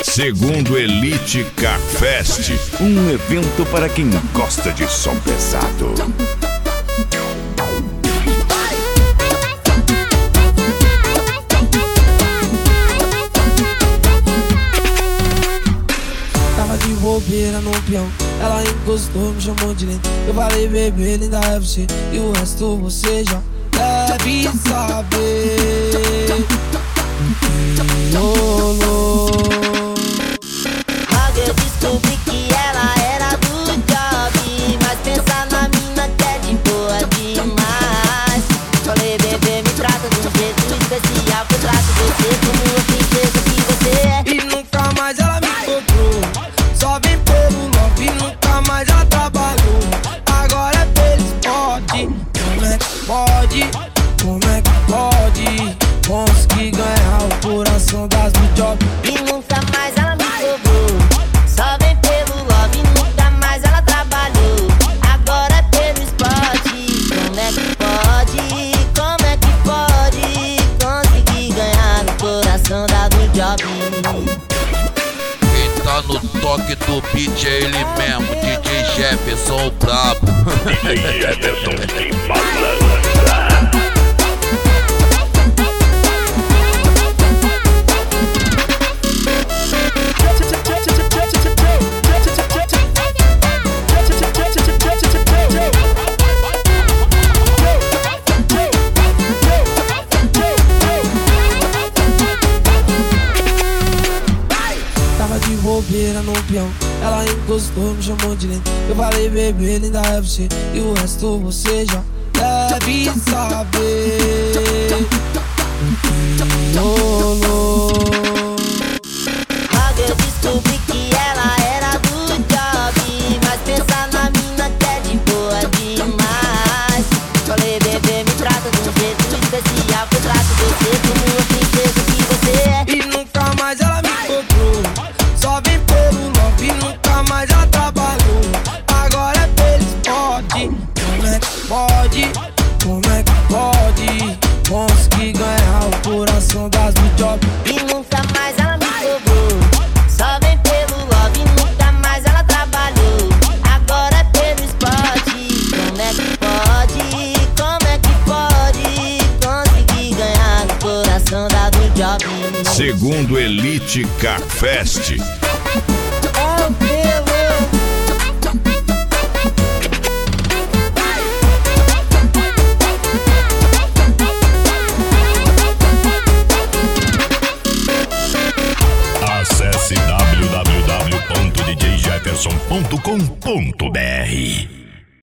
Segundo Elite Car Fest, um evento para quem gosta de som pesado. Tava de bobeira no peão, ela encostou, me chamou de lindo. Eu falei, bebê, linda é você, e o resto você já deve saber. Logo eu descobri que ela era do job, mas pensa na mina que é de boa demais. Falei, bebê, me trata de um jeito especial, que eu trato você como a princesa que você é. E nunca mais ela me encontrou, só vem pelo love, e nunca mais ela trabalhou. Agora é feliz, pode, como é que pode, como é que pode conseguir ganhar o coração das do job. E nunca mais ela me cobrou, só vem pelo love, e nunca mais ela trabalhou. Agora é pelo esporte, como é que pode conseguir ganhar o coração da do job. Quem tá no toque do beat é ele mesmo, DJ Jefferson, o brabo. DJ Jefferson de malandra. Tava de bobeira no peão, ela encostou, me chamou de lindo. Eu falei, bebê, linda é você, e o resto você já deve saber. Logo eu descobri que ela era do job, mas pensa na mina que é de boa demais. Falei, bebê, me trata de um jeito especial, que eu trato você como a princesa que você é. E nunca mais ela me encontrou, só vem pelo love, e nunca mais ela trabalhou. Agora é feliz, pode, como é que pode conseguir ganhar o coração das do job. E nunca mais ela me cobrou, só vem pelo love, e nunca mais ela trabalhou. Agora é pelo esporte, como é que pode conseguir ganhar o coração da do job. Segundo Elite Car Fest, É o pelo. acesse www.djjefferson.com.br.